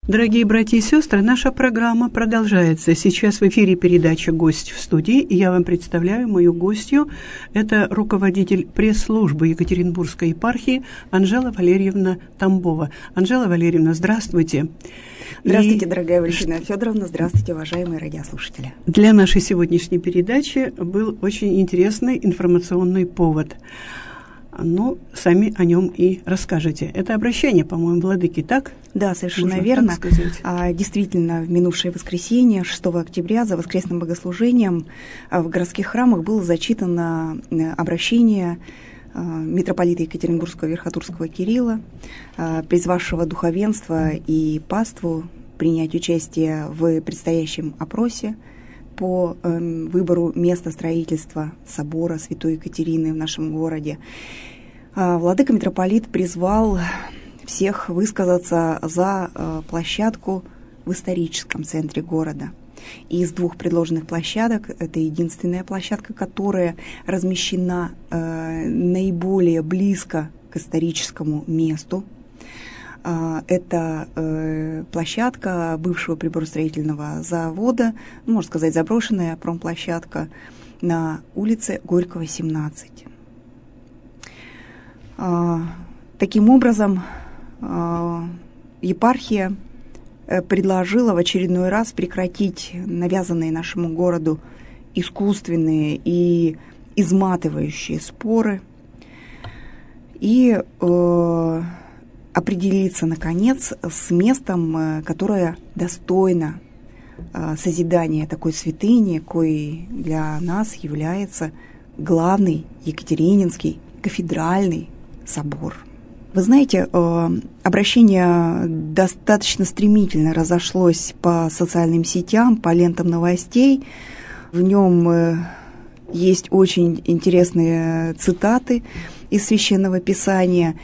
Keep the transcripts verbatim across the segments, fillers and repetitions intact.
Дорогие братья и сестры, наша программа продолжается. Сейчас в эфире передача «Гость в студии», и я вам представляю мою гостью. Это руководитель пресс-службы Екатеринбургской епархии Анжела Валерьевна Тамбова. Анжела Валерьевна, здравствуйте. Здравствуйте, и... дорогая Валентина Федоровна. Здравствуйте, уважаемые радиослушатели. Для нашей сегодняшней передачи был очень интересный информационный повод. Ну, сами о нем и расскажете. Это обращение, по-моему, владыки, так? Да, совершенно Можно верно. так сказать. А, действительно, в минувшее воскресенье, шестого октября, за воскресным богослужением в городских храмах было зачитано обращение митрополита Екатеринбургского Верхотурского Кирилла, призвавшего духовенство и паству принять участие в предстоящем опросе по э, выбору места строительства собора Святой Екатерины в нашем городе. Э, владыка митрополит призвал всех высказаться за э, площадку в историческом центре города. И из двух предложенных площадок это единственная площадка, которая размещена э, наиболее близко к историческому месту. Это э, площадка бывшего приборостроительного завода, ну, можно сказать, заброшенная промплощадка на улице Горького, семнадцать. Э, таким образом, э, епархия предложила в очередной раз прекратить навязанные нашему городу искусственные и изматывающие споры и э, определиться, наконец, с местом, которое достойно созидания такой святыни, коей для нас является главный Екатерининский кафедральный собор. Вы знаете, обращение достаточно стремительно разошлось по социальным сетям, по лентам новостей. В нем есть очень интересные цитаты из Священного Писания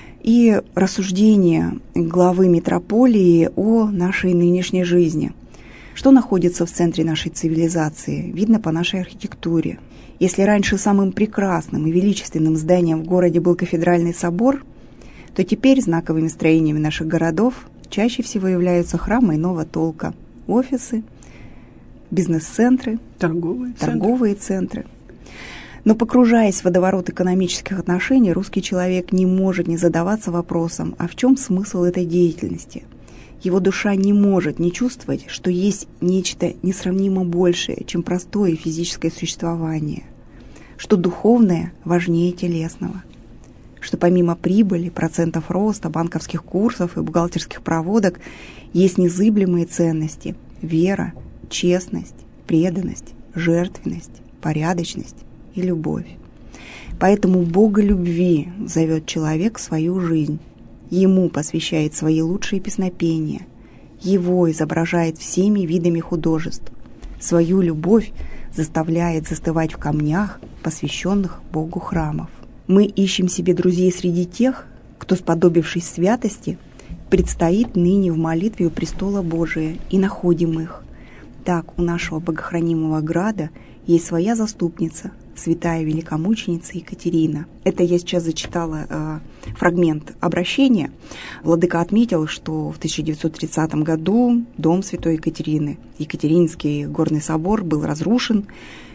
и рассуждения главы митрополии о нашей нынешней жизни. Что находится в центре нашей цивилизации, видно по нашей архитектуре. Если раньше самым прекрасным и величественным зданием в городе был кафедральный собор, то теперь знаковыми строениями наших городов чаще всего являются храмы иного толка, офисы, бизнес-центры, торговые, торговые центры. центры. Но, погружаясь в водоворот экономических отношений, русский человек не может не задаваться вопросом, а в чем смысл этой деятельности? Его душа не может не чувствовать, что есть нечто несравнимо большее, чем простое физическое существование, что духовное важнее телесного, что помимо прибыли, процентов роста, банковских курсов и бухгалтерских проводок есть незыблемые ценности – вера, честность, преданность, жертвенность, порядочность и любовь. Поэтому Бога любви зовет человек в свою жизнь, Ему посвящает свои лучшие песнопения, Его изображает всеми видами художеств, свою любовь заставляет застывать в камнях, посвященных Богу храмов. Мы ищем себе друзей среди тех, кто, сподобившись святости, предстоит ныне в молитве у престола Божия, и находим их. Так у нашего богохранимого града есть своя заступница, святая великомученица Екатерина. Это я сейчас зачитала э, фрагмент обращения. Владыка отметил, что в тысяча девятьсот тридцатом году дом святой Екатерины, Екатерининский горный собор, был разрушен.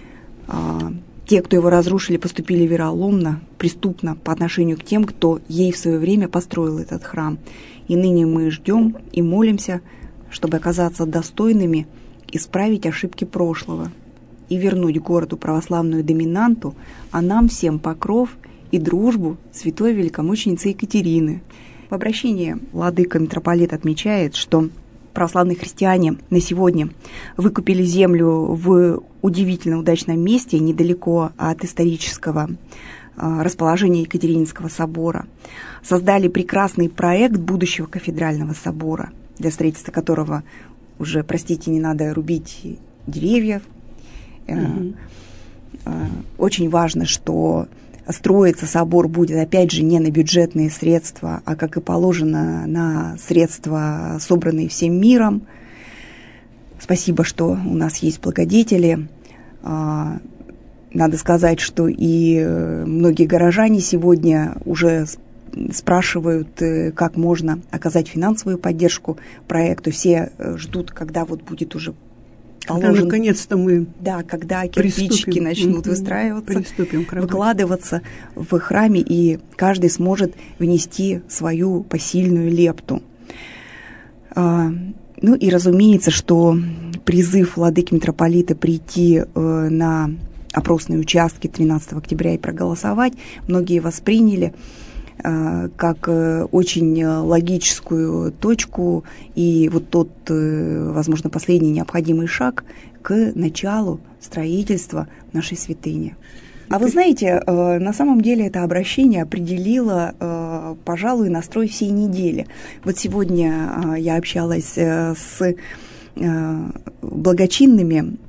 Э, те, кто его разрушили, поступили вероломно, преступно по отношению к тем, кто ей в свое время построил этот храм. И ныне мы ждем и молимся, чтобы оказаться достойными исправить ошибки прошлого и вернуть городу православную доминанту, а нам всем покров и дружбу святой великомученицы Екатерины. В обращении владыка митрополит отмечает, что православные христиане на сегодня выкупили землю в удивительно удачном месте, недалеко от исторического расположения Екатерининского собора, создали прекрасный проект будущего кафедрального собора, для строительства которого уже, простите, не надо рубить деревьев. Mm-hmm. Очень важно, что строиться собор будет, опять же, не на бюджетные средства, а, как и положено, на средства, собранные всем миром. Спасибо, что у нас есть благодетели. Надо сказать, что и многие горожане сегодня уже спрашивают, как можно оказать финансовую поддержку проекту. Все ждут, когда вот будет уже положен, когда наконец-то мы да, когда кирпичики начнут выстраиваться, выкладываться в храме, и каждый сможет внести свою посильную лепту. Ну и разумеется, что призыв владыки митрополита прийти на опросные участки тринадцатого октября и проголосовать многие восприняли как очень логическую точку и вот тот, возможно, последний необходимый шаг к началу строительства нашей святыни. А вы знаете, на самом деле это обращение определило, пожалуй, настрой всей недели. Вот сегодня я общалась с благочинными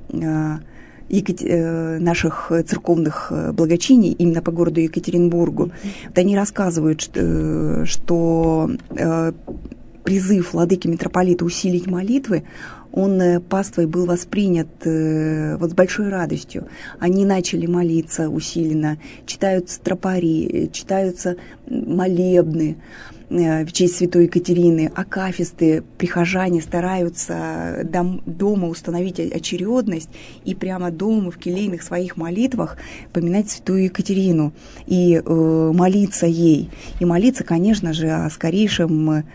наших церковных благочиний именно по городу Екатеринбургу. Вот они рассказывают, что, что призыв владыки митрополита усилить молитвы, он паствой был воспринят вот с большой радостью. Они начали молиться усиленно, читаются тропари, читаются молебны в честь святой Екатерины, акафисты, прихожане стараются дом, дома установить очередность и прямо дома в келейных своих молитвах поминать святую Екатерину и э, молиться ей. И молиться, конечно же, о скорейшем э,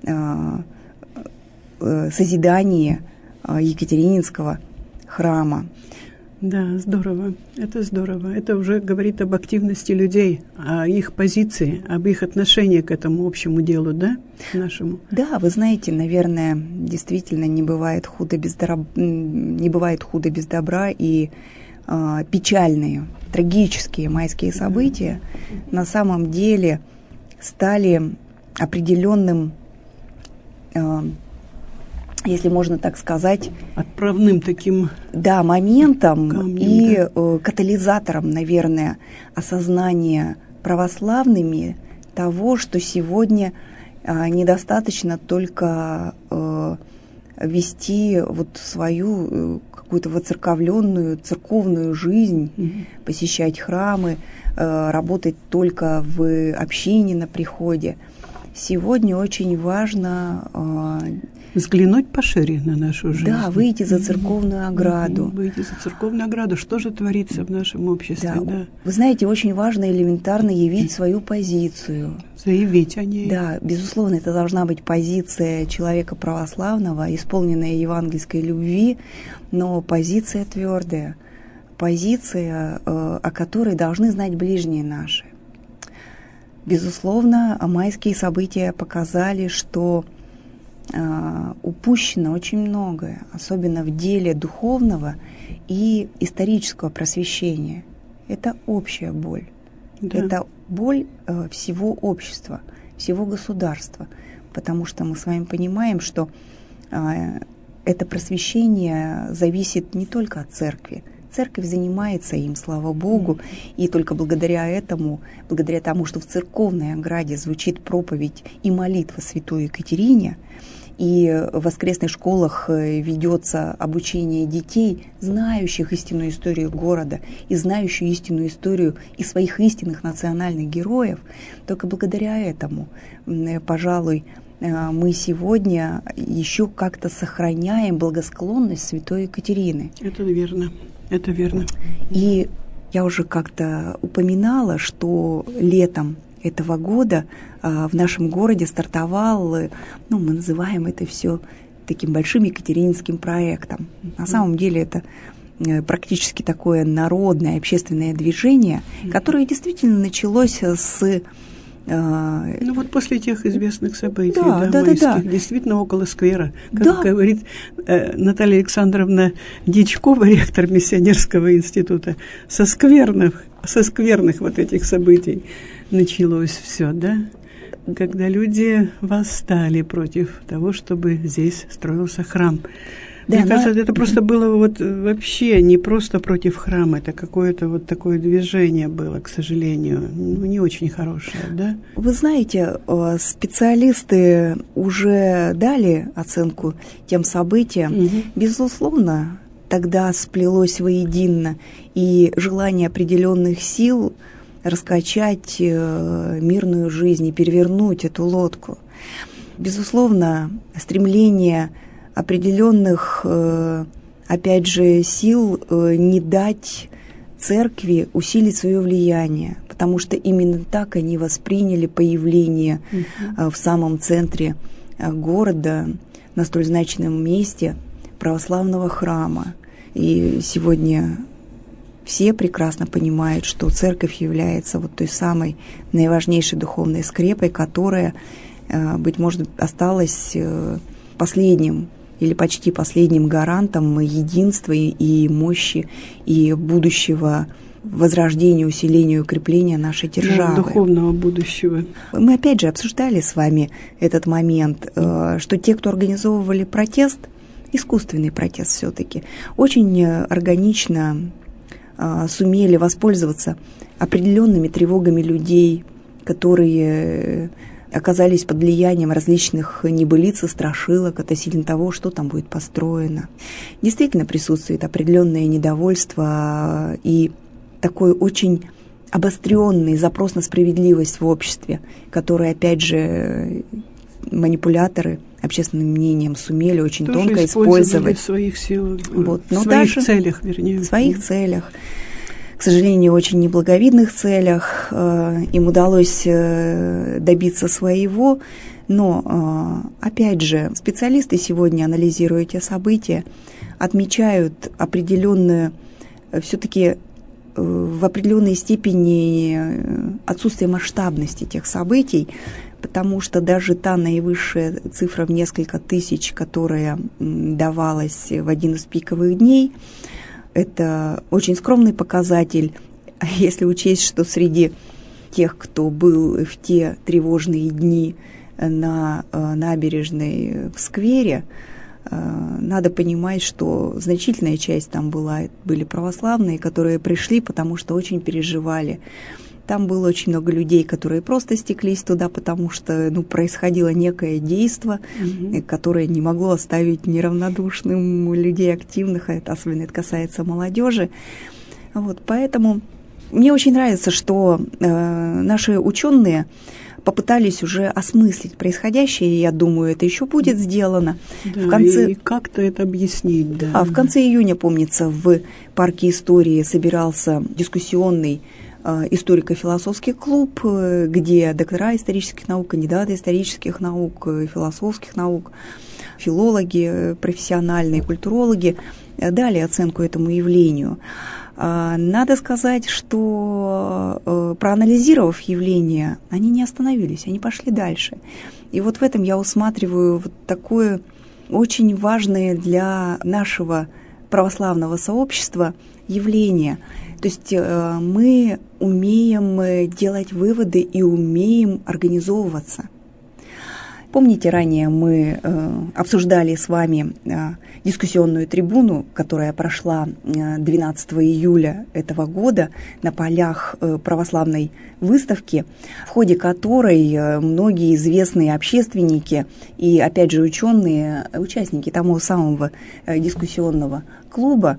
э, созидании э, Екатерининского храма. Да, здорово. Это здорово. Это уже говорит об активности людей, о их позиции, об их отношении к этому общему делу, да, нашему. Да, вы знаете, наверное, действительно не бывает худо без добра, не бывает худо без добра, и э, печальные, трагические майские события на самом деле стали определенным, э, если можно так сказать, отправным таким да, моментом камнем, и да. э, катализатором, наверное, осознания православными того, что сегодня э, недостаточно только э, вести вот свою э, какую-то воцерковленную церковную жизнь, mm-hmm. посещать храмы, э, работать только в общине на приходе. Сегодня очень важно э, взглянуть пошире на нашу жизнь. Да, выйти за церковную ограду. Выйти за церковную ограду. Что же творится в нашем обществе? Да. Да. Вы знаете, очень важно элементарно явить свою позицию. Заявить о ней. Да, безусловно, это должна быть позиция человека православного, исполненная евангельской любви, но позиция твердая, позиция, о которой должны знать ближние наши. Безусловно, майские события показали, что Uh, упущено очень многое, особенно в деле духовного и исторического просвещения. Это общая боль. Да. Это боль uh, всего общества, всего государства, потому что мы с вами понимаем, что uh, это просвещение зависит не только от церкви. Церковь занимается им, слава Богу, и только благодаря этому, благодаря тому, что в церковной ограде звучит проповедь и молитва святой Екатерине, и в воскресных школах ведется обучение детей, знающих истинную историю города и знающих истинную историю и своих истинных национальных героев, только благодаря этому, пожалуй, мы сегодня еще как-то сохраняем благосклонность святой Екатерины. Это верно, это верно. И я уже как-то упоминала, что летом этого года а, в нашем городе стартовал, ну, мы называем это все таким большим екатерининским проектом. Mm-hmm. На самом деле это практически такое народное общественное движение, mm-hmm. которое действительно началось с... А, ну вот после тех известных событий, да, да, да, майских, да, да. действительно около сквера, как да. говорит э, Наталья Александровна Дьячкова, ректор миссионерского института, со скверных, со скверных вот этих событий началось все, да, когда люди восстали против того, чтобы здесь строился храм. Да, Мне но... кажется, это просто было вот вообще не просто против храма, это какое-то вот такое движение было, к сожалению, ну, не очень хорошее, да? Вы знаете, специалисты уже дали оценку тем событиям. Угу. Безусловно, тогда сплелось воедино и желание определенных сил раскачать мирную жизнь и перевернуть эту лодку. Безусловно, стремление определенных, опять же, сил не дать церкви усилить свое влияние, потому что именно так они восприняли появление uh-huh. в самом центре города, на столь значимом месте православного храма. И сегодня все прекрасно понимают, что церковь является вот той самой наиважнейшей духовной скрепой, которая, быть может, осталась последним или почти последним гарантом единства и мощи и будущего возрождения, усиления и укрепления нашей державы. Да, духовного будущего. Мы опять же обсуждали с вами этот момент, что те, кто организовывали протест, искусственный протест все-таки, очень органично сумели воспользоваться определенными тревогами людей, которые оказались под влиянием различных небылиц и страшилок относительно того, что там будет построено. Действительно присутствует определенное недовольство и такой очень обостренный запрос на справедливость в обществе, который, опять же, манипуляторы общественным мнением сумели очень тоже тонко использовать. в своих силах, вот. в своих целях, вернее. В своих целях. К сожалению, очень неблаговидных целях. Им удалось добиться своего, но, опять же, специалисты сегодня, анализируя эти события, отмечают определенную, все-таки в определенной степени отсутствие масштабности тех событий, потому что даже та наивысшая цифра в несколько тысяч, которая давалась в один из пиковых дней, это очень скромный показатель, если учесть, что среди тех, кто был в те тревожные дни на набережной в сквере, надо понимать, что значительная часть там была, были православные, которые пришли, потому что очень переживали. Там было очень много людей, которые просто стеклись туда, потому что ну, происходило некое действо, mm-hmm. которое не могло оставить неравнодушным людей активных, это, особенно это касается молодежи. Вот, поэтому мне очень нравится, что э, наши ученые попытались уже осмыслить происходящее, и я думаю, это еще будет сделано. Да, в конце... и как-то это объяснить, да. А в конце июня, помнится, в парке истории собирался дискуссионный историко-философский клуб, где доктора исторических наук, кандидаты исторических наук, философских наук, филологи профессиональные, культурологи дали оценку этому явлению. Надо сказать, что, проанализировав явление, они не остановились, они пошли дальше. И вот в этом я усматриваю вот такое очень важное для нашего православного сообщества явление. То есть мы умеем делать выводы и умеем организовываться. Помните, ранее мы обсуждали с вами дискуссионную трибуну, которая прошла двенадцатого июля этого года на полях православной выставки, в ходе которой многие известные общественники и, опять же, ученые, участники того самого дискуссионного клуба,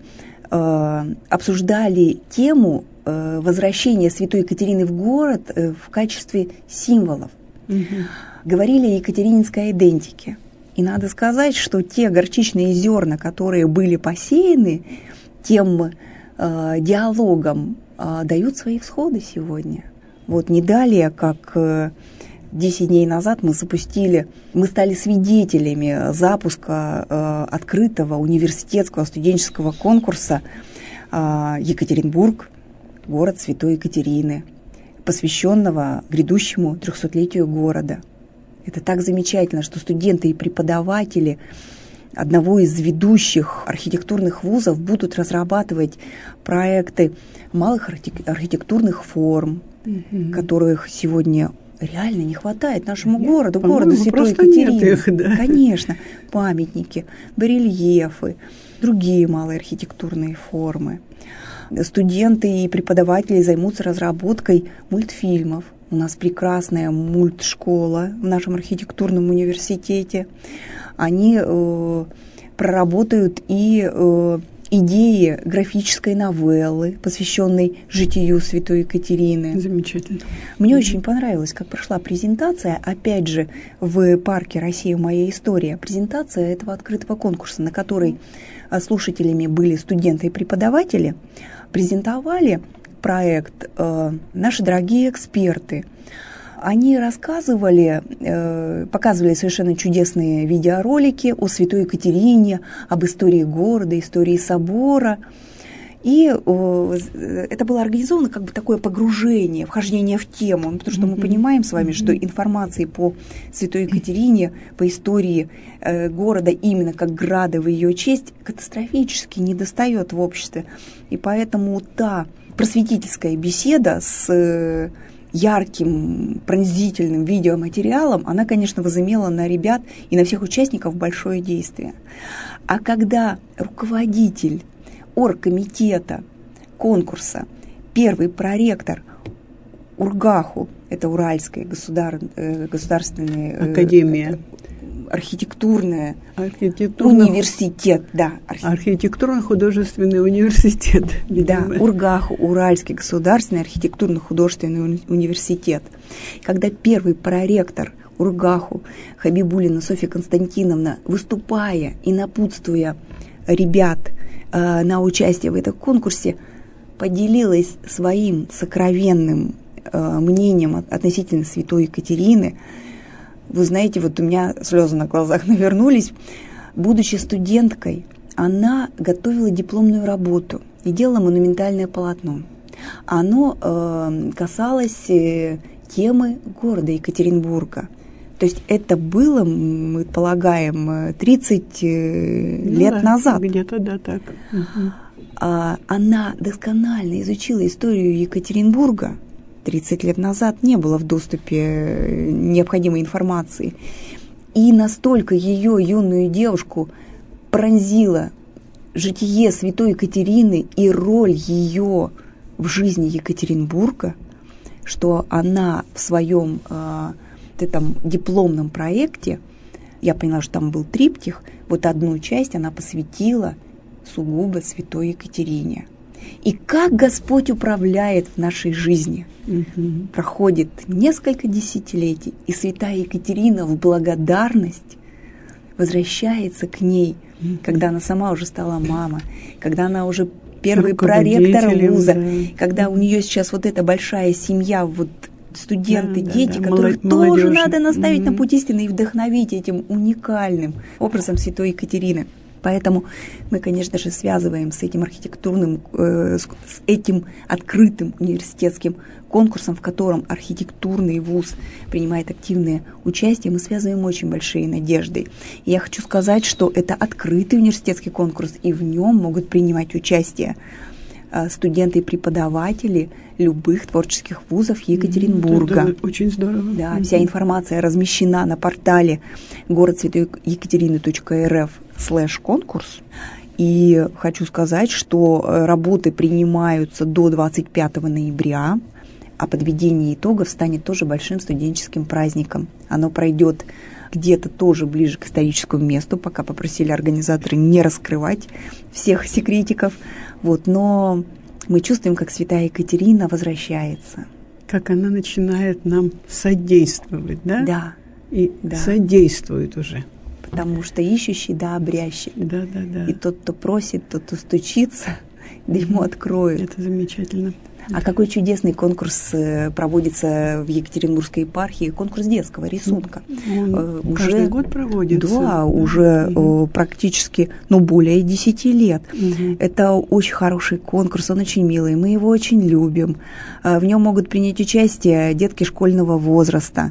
обсуждали тему возвращения святой Екатерины в город в качестве символов. Угу. Говорили о екатерининской идентике. И надо сказать, что те горчичные зерна, которые были посеяны тем э, диалогом, э, дают свои всходы сегодня. Вот не далее, как э, десять дней назад мы запустили, мы стали свидетелями запуска э, открытого университетского студенческого конкурса э, «Екатеринбург. Город Святой Екатерины», посвященного грядущему трехсотлетию города. Это так замечательно, что студенты и преподаватели одного из ведущих архитектурных вузов будут разрабатывать проекты малых архитектурных форм, mm-hmm. которых сегодня реально не хватает нашему Нет, городу, городу Святой Екатерины. Их, да. Конечно, памятники, барельефы, другие малые архитектурные формы. Студенты и преподаватели займутся разработкой мультфильмов. У нас прекрасная мультшкола в нашем архитектурном университете. Они э, проработают и э, идеи графической новеллы, посвященной житию святой Екатерины. Замечательно. Мне mm-hmm. очень понравилось, как прошла презентация, опять же, в парке «Россия. Моя история». Презентация этого открытого конкурса, на которой слушателями были студенты и преподаватели, презентовали проект э, наши дорогие эксперты. Они рассказывали, э, показывали совершенно чудесные видеоролики о святой Екатерине, об истории города, истории собора. И э, это было организовано как бы такое погружение, вхождение в тему, потому что мы понимаем с вами, что информации по святой Екатерине, по истории э, города именно как града в ее честь катастрофически недостает в обществе. И поэтому та просветительская беседа с э, ярким, пронзительным видеоматериалом, она, конечно, возымела на ребят и на всех участников большое действие. А когда руководитель оргкомитета конкурса, первый проректор УрГаху, это Уральская государ, э, государственная академия, э, архитектурная, Архитектурно... университет, да. Архи... Архитектурно-художественный университет. Да, УрГаху, Уральский государственный архитектурно-художественный уни- университет. Когда первый проректор УрГаху Хабибуллина Софья Константиновна, выступая и напутствуя ребят э, на участие в этом конкурсе, поделилась своим сокровенным э, мнением относительно святой Екатерины. Вы знаете, вот у меня слезы на глазах навернулись. Будучи студенткой, она готовила дипломную работу и делала монументальное полотно. Оно э, касалось э, темы города Екатеринбурга. То есть это было, мы полагаем, тридцать э, ну лет да, назад. Где-то, да, так. Угу. А, она досконально изучила историю Екатеринбурга. тридцать лет назад не было в доступе необходимой информации. И настолько ее юную девушку пронзило житие святой Екатерины и роль ее в жизни Екатеринбурга, что она в своем э, этом дипломном проекте, я поняла, что там был триптих, вот одну часть она посвятила сугубо святой Екатерине. И как Господь управляет в нашей жизни. Mm-hmm. Проходит несколько десятилетий, и святая Екатерина в благодарность возвращается к ней, mm-hmm. когда она сама уже стала мама, когда она уже первый проректор вуза, да. когда у нее сейчас вот эта большая семья, вот студенты, да, дети, да, да. которых Молодежь. тоже надо наставить mm-hmm. на путь истины и вдохновить этим уникальным образом святой Екатерины. Поэтому мы, конечно же, связываем с этим архитектурным, э, с, с этим открытым университетским конкурсом, в котором архитектурный вуз принимает активное участие, мы связываем очень большие надежды. И я хочу сказать, что это открытый университетский конкурс, и в нем могут принимать участие э, студенты и преподаватели любых творческих вузов Екатеринбурга. Это, это очень здорово. Да, вся информация размещена на портале город святой екатерины точка эр эф слэш конкурс. И хочу сказать, что работы принимаются до двадцать пятого ноября, а подведение итогов станет тоже большим студенческим праздником. Оно пройдет где-то тоже ближе к историческому месту, пока попросили организаторы не раскрывать всех секретиков. Вот, но мы чувствуем, как святая Екатерина возвращается. Как она начинает нам содействовать, да? Да. И да. содействует уже. Потому что ищущий, да, обрящет. Да, да, да. И тот, кто просит, тот, кто стучится, да ему откроют. Это замечательно. А какой чудесный конкурс проводится в Екатеринбургской епархии, конкурс детского рисунка. Он уже, каждый год проводится. Да, да. уже угу. практически, ну, более десяти лет. Угу. Это очень хороший конкурс, он очень милый, мы его очень любим. В нем могут принять участие детки школьного возраста.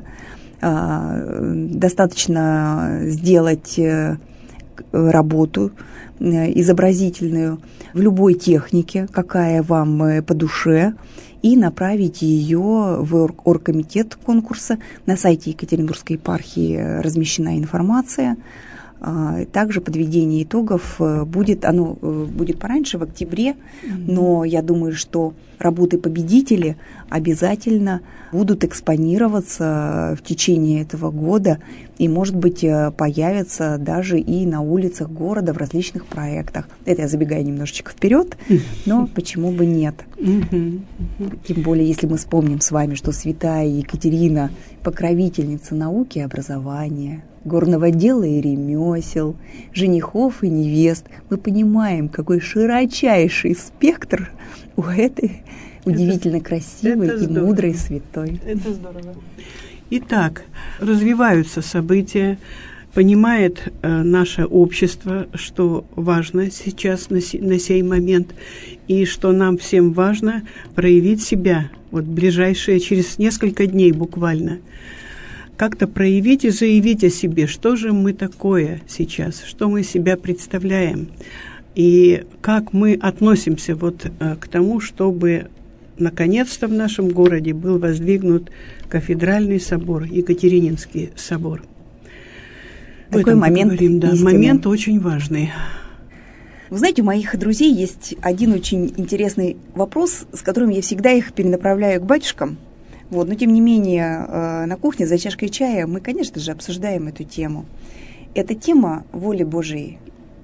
Достаточно сделать работу изобразительную в любой технике, какая вам по душе, и направить ее в оргкомитет конкурса. На сайте Екатеринбургской епархии размещена информация. Также подведение итогов будет, оно будет пораньше, в октябре, mm-hmm. но я думаю, что работы-победители обязательно будут экспонироваться в течение этого года и, может быть, появятся даже и на улицах города в различных проектах. Это я забегаю немножечко вперед, но почему бы нет? Тем более, если мы вспомним с вами, что святая Екатерина – покровительница науки и образования, горного дела и ремесел, женихов и невест, мы понимаем, какой широчайший спектр у этой удивительно это, красивой это и здорово. Мудрой святой. Это здорово. Итак, развиваются события, понимает э, наше общество, что важно сейчас на, си, на сей момент, и что нам всем важно проявить себя, вот ближайшие, через несколько дней буквально, как-то проявить и заявить о себе, что же мы такое сейчас, что мы себя представляем, и как мы относимся вот э, к тому, чтобы наконец-то в нашем городе был воздвигнут кафедральный собор, Екатерининский собор. Такой момент говорим, да, момент очень важный. Вы знаете, у моих друзей есть один очень интересный вопрос, с которым я всегда их перенаправляю к батюшкам. Вот, но тем не менее, на кухне за чашкой чая мы, конечно же, обсуждаем эту тему. Это тема воли Божией.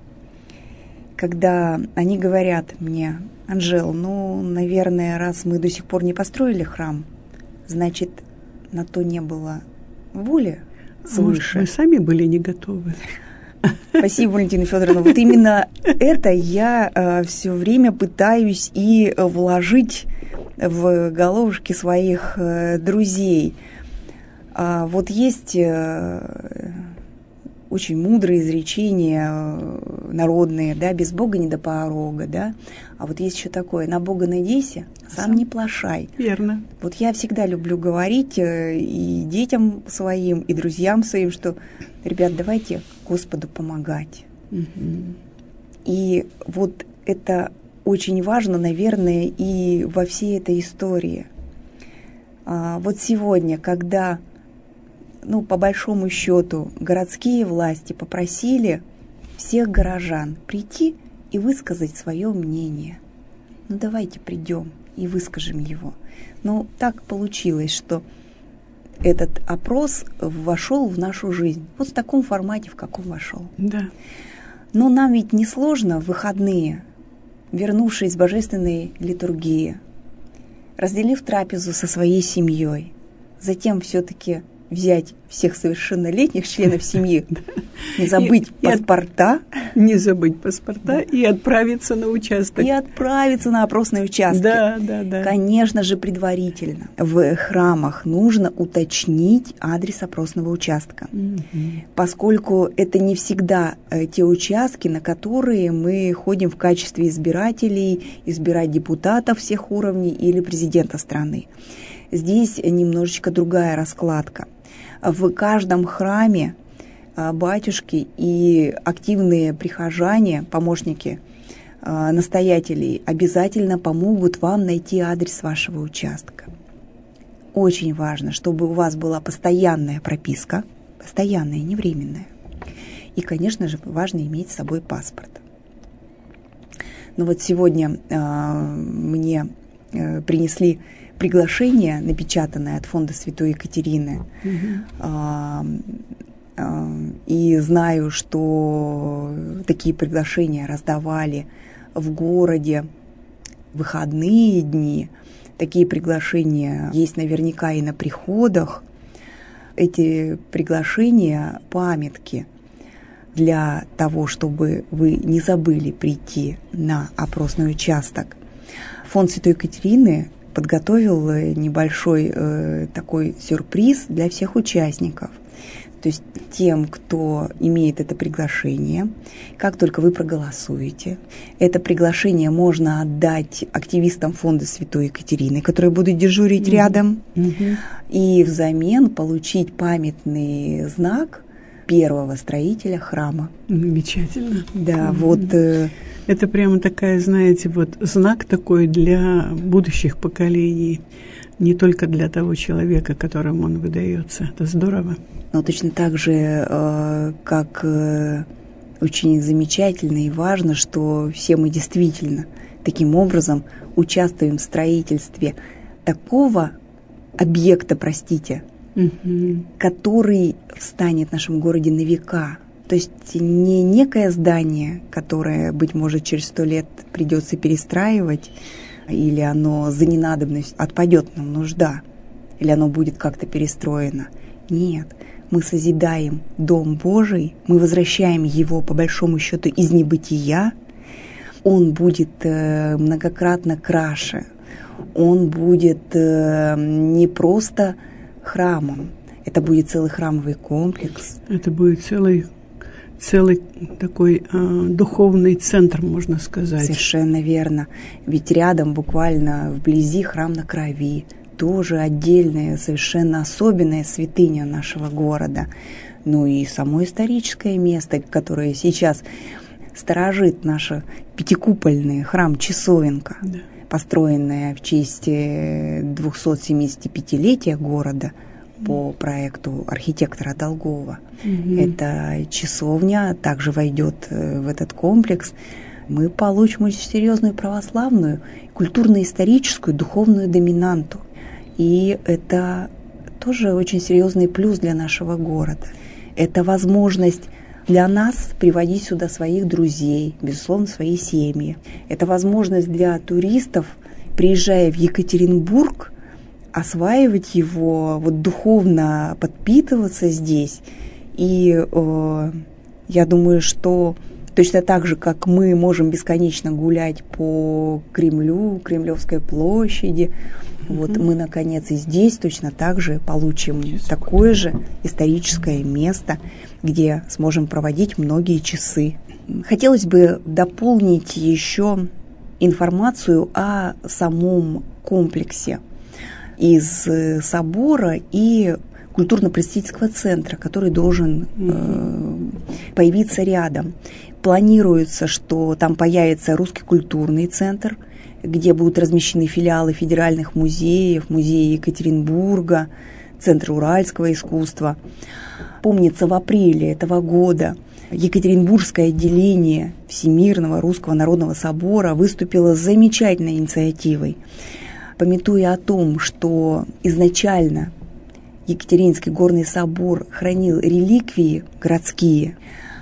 Когда они говорят мне: Анжел, ну, наверное, раз мы до сих пор не построили храм, значит, на то не было воли свыше. Может, мы сами были не готовы. Спасибо, Валентина Федоровна. Вот именно это я э, все время пытаюсь и вложить в головушки своих э, друзей. А вот есть э, очень мудрые изречения э, народные, да, без Бога не до порога, да. А вот есть еще такое: на Бога надейся, сам не плашай. Верно. Вот я всегда люблю говорить э, и детям своим, и друзьям своим, что, ребят, давайте Господу помогать. Угу. И вот это очень важно, наверное, и во всей этой истории. А, вот сегодня, когда, ну, по большому счету, городские власти попросили всех горожан прийти и высказать свое мнение. Ну, давайте придем и выскажем его. Но так получилось, что этот опрос вошел в нашу жизнь. Вот в таком формате, в каком вошел. Да. Но нам ведь не сложно в выходные, вернувшись с божественной литургии, разделив трапезу со своей семьей, затем все-таки взять всех совершеннолетних членов семьи, не забыть и, паспорта. И, не забыть паспорта, да. И отправиться на участок. И отправиться на опросные участки. Да, да, да. Конечно же, предварительно. В храмах нужно уточнить адрес опросного участка, угу. Поскольку это не всегда те участки, на которые мы ходим в качестве избирателей, избирать депутатов всех уровней или президента страны. Здесь немножечко другая раскладка. В каждом храме батюшки и активные прихожане, помощники настоятелей, обязательно помогут вам найти адрес вашего участка. Очень важно, чтобы у вас была постоянная прописка, постоянная, не временная. И, конечно же, важно иметь с собой паспорт. Но вот сегодня мне принесли приглашение, напечатанное от фонда Святой Екатерины. Mm-hmm. А, а, и знаю, что такие приглашения раздавали в городе в выходные дни. Такие приглашения есть наверняка и на приходах. Эти приглашения, памятки для того, чтобы вы не забыли прийти на опросный участок. Фонд Святой Екатерины подготовил небольшой э, такой сюрприз для всех участников. То есть тем, кто имеет это приглашение, как только вы проголосуете, это приглашение можно отдать активистам фонда Святой Екатерины, которые будут дежурить mm-hmm. рядом, mm-hmm. и взамен получить памятный знак первого строителя храма. Замечательно. Да, mm-hmm. вот... Э, Это прямо такая, знаете, вот знак такой для будущих поколений. не только для того человека, которому он выдается. Это здорово. Но точно так же, э, как э, очень замечательно и важно, что все мы действительно таким образом участвуем в строительстве такого объекта, простите, угу. который встанет в нашем городе на века. То есть не некое здание, которое, быть может, через сто лет придется перестраивать, или оно за ненадобность отпадет нам нужда, или оно будет как-то перестроено. Нет, мы созидаем Дом Божий, мы возвращаем его, по большому счету, из небытия. Он будет э, многократно краше, он будет э, не просто храмом, это будет целый храмовый комплекс. Это будет целый, целый такой э, духовный центр, можно сказать. Совершенно верно. Ведь рядом, буквально вблизи, храм на Крови, тоже отдельная, совершенно особенная святыня нашего города. Ну и само историческое место, которое сейчас сторожит наш пятикупольный храм Часовенка, да. построенная в честь двухсотсемидесятипятилетия города по проекту архитектора Долгова. Угу. Эта часовня также войдет в этот комплекс. Мы получим очень серьезную православную, культурно-историческую, духовную доминанту. И это тоже очень серьезный плюс для нашего города. Это возможность для нас приводить сюда своих друзей, безусловно, свои семьи. Это возможность для туристов, приезжая в Екатеринбург, осваивать его, вот духовно подпитываться здесь. И э, я думаю, что точно так же, как мы можем бесконечно гулять по Кремлю, Кремлевской площади, mm-hmm. вот мы, наконец, и здесь точно так же получим yes. такое же историческое место, где сможем проводить многие часы. Хотелось бы дополнить еще информацию о самом комплексе из собора и культурно-просветительского центра, который должен э, появиться рядом. Планируется, что там появится русский культурный центр, где будут размещены филиалы федеральных музеев, музея Екатеринбурга, Центра уральского искусства. Помнится, в апреле этого года Екатеринбургское отделение Всемирного Русского Народного Собора выступило с замечательной инициативой, памятуя о том, что изначально Екатерининский горный собор хранил реликвии городские,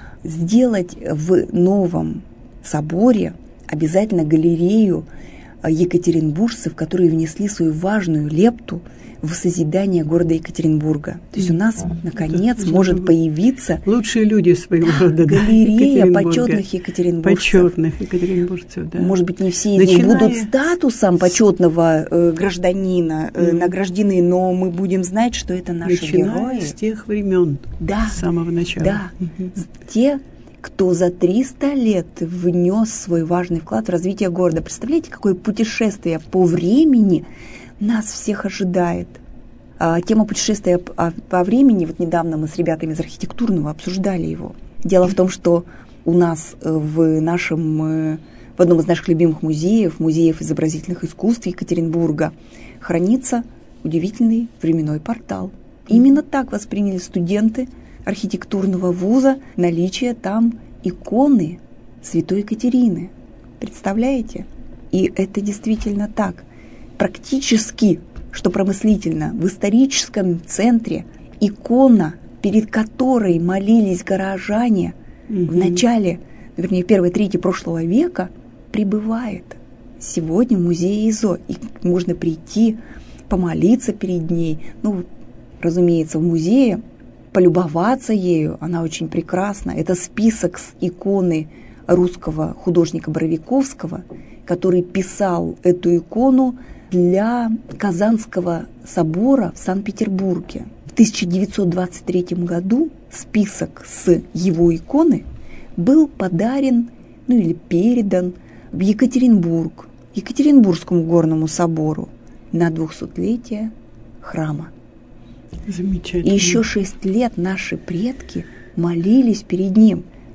сделать в новом соборе обязательно галерею екатеринбуржцев, которые внесли свою важную лепту в созидание города Екатеринбурга. То есть у нас, наконец, это может появиться лучшие люди своего да, рода. Галерея почетных екатеринбуржцев. Почетных екатеринбуржцев, да. Может быть, не все из них будут статусом почетного э, гражданина э, mm. награждены, но мы будем знать, что это наши Начиная герои. с тех времен, да. с самого начала. Да, mm-hmm. те, кто за триста лет внес свой важный вклад в развитие города. Представляете, какое путешествие по времени нас всех ожидает. А, тема путешествия по, по времени, вот недавно мы с ребятами из архитектурного обсуждали его. Дело в том, что у нас в нашем, в одном из наших любимых музеев, музеев изобразительных искусств Екатеринбурга, хранится удивительный временной портал. Именно так восприняли студенты архитектурного вуза наличие там иконы святой Екатерины. Представляете? И это действительно так. Практически, что промыслительно, в историческом центре икона, перед которой молились горожане mm-hmm. в начале, вернее, в первой трети прошлого века, пребывает сегодня в музее ИЗО. И можно прийти, помолиться перед ней. Ну, разумеется, в музее, полюбоваться ею, она очень прекрасна. Это список с иконы русского художника Боровиковского, который писал эту икону для Казанского собора в Санкт-Петербурге. В тысяча девятьсот двадцать третьем году список с его иконы был подарен, ну или передан в Екатеринбург, Екатеринбургскому горному собору на двухсотлетие храма. Замечательно. И еще шесть лет наши предки молились перед ним.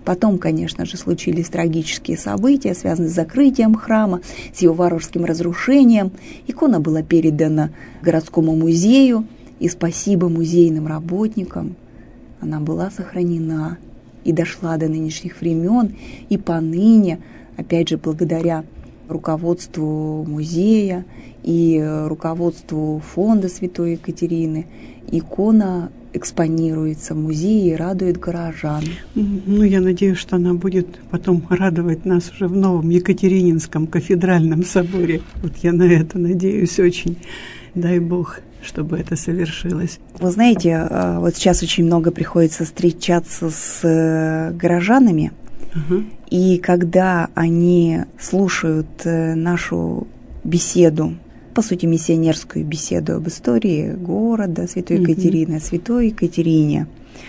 Потом, конечно же, случились трагические события, связанные с закрытием храма, с его варварским разрушением. Икона была передана городскому музею, и спасибо музейным работникам, она была сохранена и дошла до нынешних времен, и поныне, опять же, благодаря руководству музея и руководству фонда Святой Екатерины, икона экспонируется в музее и радует горожан. Ну, я надеюсь, что она будет потом радовать нас уже в новом Екатерининском кафедральном соборе. Вот я на это надеюсь очень. Дай Бог, чтобы это совершилось. Вы знаете, вот сейчас очень много приходится встречаться с горожанами, uh-huh. и когда они слушают нашу беседу, по сути, миссионерскую беседу об истории города Святой uh-huh. Екатерины, о Святой Екатерине,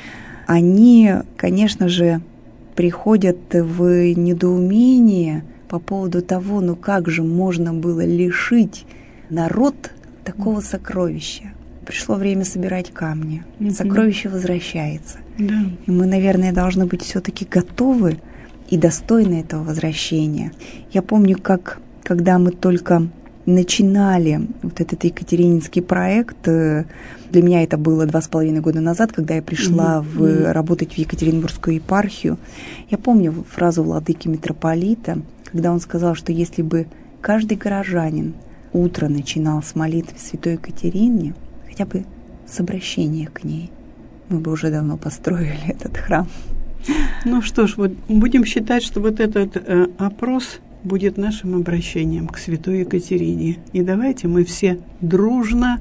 они, конечно же, приходят в недоумение по поводу того, ну как же можно было лишить народ такого сокровища. Пришло время собирать камни. Mm-hmm. Сокровище возвращается. Да. И мы, наверное, должны быть все-таки готовы и достойны этого возвращения. Я помню, как когда мы только начинали вот этот екатерининский проект, для меня это было два с половиной года назад, когда я пришла mm-hmm. в, работать в Екатеринбургскую епархию, я помню фразу владыки митрополита, когда он сказал, что если бы каждый горожанин утро начинал с молитвы Святой Екатерине, хотя бы с обращения к ней, мы бы уже давно построили этот храм. Ну что ж, вот будем считать, что вот этот э, опрос будет нашим обращением к Святой Екатерине. И давайте мы все дружно,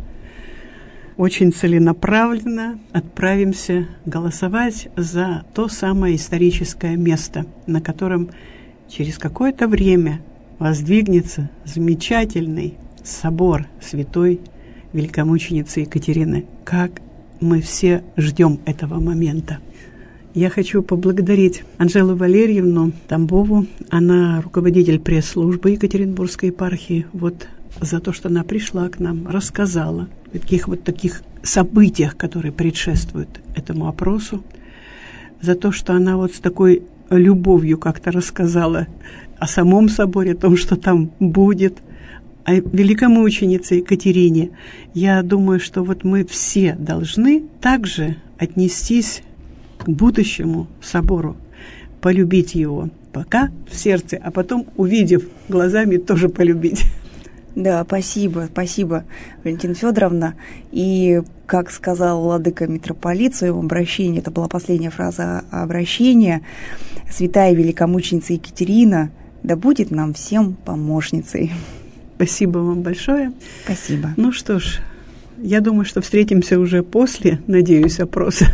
очень целенаправленно отправимся голосовать за то самое историческое место, на котором через какое-то время воздвигнется замечательный собор Святой Великомученицы Екатерины. Как мы все ждем этого момента. Я хочу поблагодарить Анжелу Валерьевну Тамбову, она руководитель пресс-службы Екатеринбургской епархии, вот за то, что она пришла к нам, рассказала о таких вот таких событиях, которые предшествуют этому опросу, за то, что она вот с такой любовью как-то рассказала о самом соборе, о том, что там будет, о великомученице Екатерине. Я думаю, что вот мы все должны также отнестись к будущему собору, полюбить его пока в сердце, а потом, увидев глазами, тоже полюбить. Да, спасибо, спасибо, Валентина Федоровна. И, как сказал владыка митрополит в своем обращении, это была последняя фраза обращения, святая великомученица Екатерина, да будет нам всем помощницей. Спасибо вам большое. Спасибо. Ну что ж, я думаю, что встретимся уже после, надеюсь, опроса.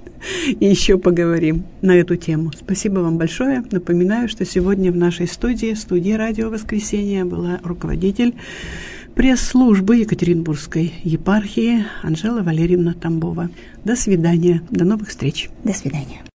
И еще поговорим на эту тему. Спасибо вам большое. Напоминаю, что сегодня в нашей студии, студии «Радио Воскресенье», была руководитель пресс-службы Екатеринбургской епархии Анжела Валерьевна Тамбова. До свидания. До новых встреч. До свидания.